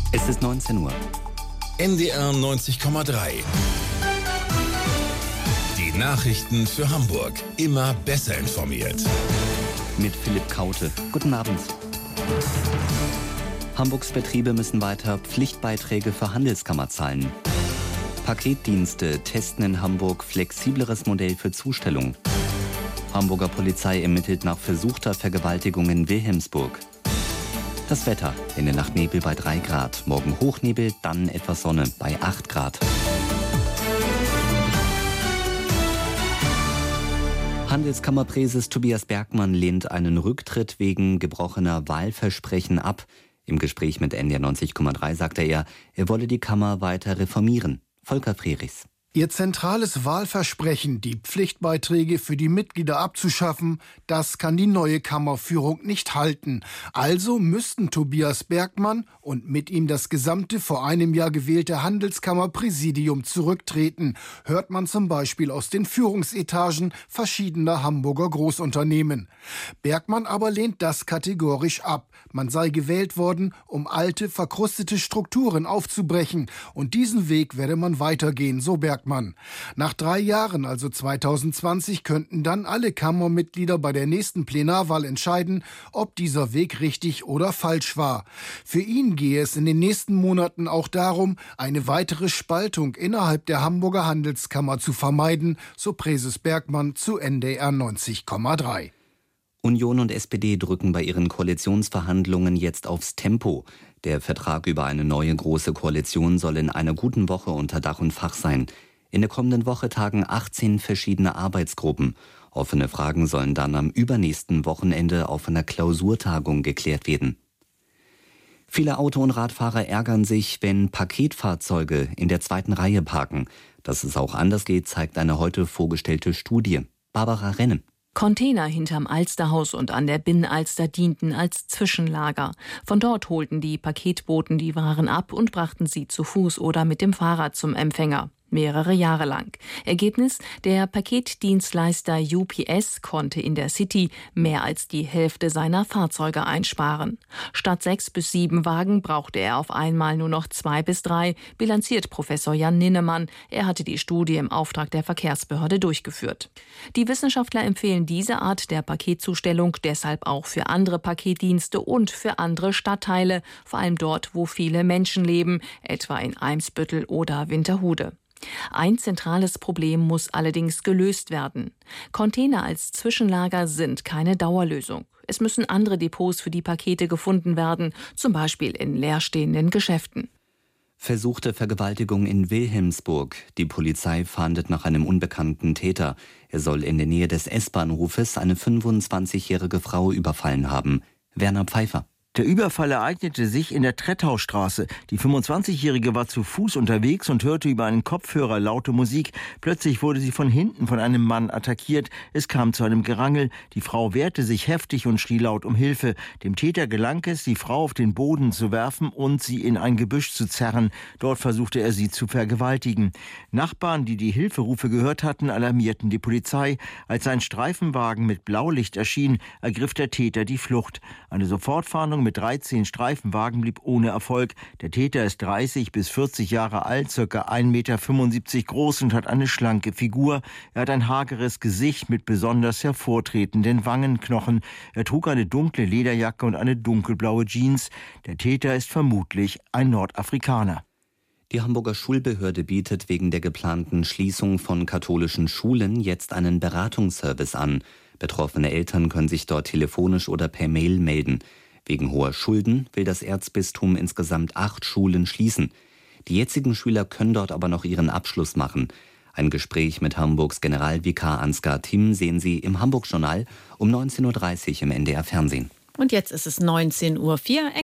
Es ist 19 Uhr. NDR 90,3. Die Nachrichten für Hamburg. Immer besser informiert. Mit Philipp Kaute. Guten Abend. Hamburgs Betriebe müssen weiter Pflichtbeiträge für Handelskammer zahlen. Paketdienste testen in Hamburg flexibleres Modell für Zustellung. Hamburger Polizei ermittelt nach versuchter Vergewaltigung in Wilhelmsburg. Das Wetter: in der Nacht Nebel bei 3 Grad, morgen Hochnebel, dann etwas Sonne bei 8 Grad. Handelskammerpräses Tobias Bergmann lehnt einen Rücktritt wegen gebrochener Wahlversprechen ab. Im Gespräch mit NDR 90,3 sagte er wolle die Kammer weiter reformieren. Volker Frerichs. Ihr zentrales Wahlversprechen, die Pflichtbeiträge für die Mitglieder abzuschaffen, das kann die neue Kammerführung nicht halten. Also müssten Tobias Bergmann und mit ihm das gesamte vor einem Jahr gewählte Handelskammerpräsidium zurücktreten, hört man zum Beispiel aus den Führungsetagen verschiedener Hamburger Großunternehmen. Bergmann aber lehnt das kategorisch ab. Man sei gewählt worden, um alte, verkrustete Strukturen aufzubrechen, und diesen Weg werde man weitergehen, so Bergmann. Nach 3 Jahren, also 2020, könnten dann alle Kammermitglieder bei der nächsten Plenarwahl entscheiden, ob dieser Weg richtig oder falsch war. Für ihn gehe es in den nächsten Monaten auch darum, eine weitere Spaltung innerhalb der Hamburger Handelskammer zu vermeiden, so Präses Bergmann zu NDR 90,3. Union und SPD drücken bei ihren Koalitionsverhandlungen jetzt aufs Tempo. Der Vertrag über eine neue große Koalition soll in einer guten Woche unter Dach und Fach sein. In der kommenden Woche tagen 18 verschiedene Arbeitsgruppen. Offene Fragen sollen dann am übernächsten Wochenende auf einer Klausurtagung geklärt werden. Viele Auto- und Radfahrer ärgern sich, wenn Paketfahrzeuge in der zweiten Reihe parken. Dass es auch anders geht, zeigt eine heute vorgestellte Studie. Barbara Renne. Container hinterm Alsterhaus und an der Binnenalster dienten als Zwischenlager. Von dort holten die Paketboten die Waren ab und brachten sie zu Fuß oder mit dem Fahrrad zum Empfänger. Mehrere Jahre lang. Ergebnis: Der Paketdienstleister UPS konnte in der City mehr als die Hälfte seiner Fahrzeuge einsparen. Statt 6 bis 7 Wagen brauchte er auf einmal nur noch 2 bis 3, bilanziert Professor Jan Ninnemann. Er hatte die Studie im Auftrag der Verkehrsbehörde durchgeführt. Die Wissenschaftler empfehlen diese Art der Paketzustellung deshalb auch für andere Paketdienste und für andere Stadtteile, vor allem dort, wo viele Menschen leben, etwa in Eimsbüttel oder Winterhude. Ein zentrales Problem muss allerdings gelöst werden. Container als Zwischenlager sind keine Dauerlösung. Es müssen andere Depots für die Pakete gefunden werden, zum Beispiel in leerstehenden Geschäften. Versuchte Vergewaltigung in Wilhelmsburg. Die Polizei fahndet nach einem unbekannten Täter. Er soll in der Nähe des S-Bahnhofes eine 25-jährige Frau überfallen haben. Werner Pfeiffer. Der Überfall ereignete sich in der Trettaustraße. Die 25-Jährige war zu Fuß unterwegs und hörte über einen Kopfhörer laute Musik. Plötzlich wurde sie von hinten von einem Mann attackiert. Es kam zu einem Gerangel. Die Frau wehrte sich heftig und schrie laut um Hilfe. Dem Täter gelang es, die Frau auf den Boden zu werfen und sie in ein Gebüsch zu zerren. Dort versuchte er, sie zu vergewaltigen. Nachbarn, die die Hilferufe gehört hatten, alarmierten die Polizei. Als ein Streifenwagen mit Blaulicht erschien, ergriff der Täter die Flucht. Eine Sofortfahndung mit 13 Streifenwagen blieb ohne Erfolg. Der Täter ist 30 bis 40 Jahre alt, ca. 1,75 Meter groß und hat eine schlanke Figur. Er hat ein hageres Gesicht mit besonders hervortretenden Wangenknochen. Er trug eine dunkle Lederjacke und eine dunkelblaue Jeans. Der Täter ist vermutlich ein Nordafrikaner. Die Hamburger Schulbehörde bietet wegen der geplanten Schließung von katholischen Schulen jetzt einen Beratungsservice an. Betroffene Eltern können sich dort telefonisch oder per Mail melden. Wegen hoher Schulden will das Erzbistum insgesamt 8 Schulen schließen. Die jetzigen Schüler können dort aber noch ihren Abschluss machen. Ein Gespräch mit Hamburgs Generalvikar Ansgar Timm sehen Sie im Hamburg-Journal um 19.30 Uhr im NDR Fernsehen. Und jetzt ist es 19:04 Uhr.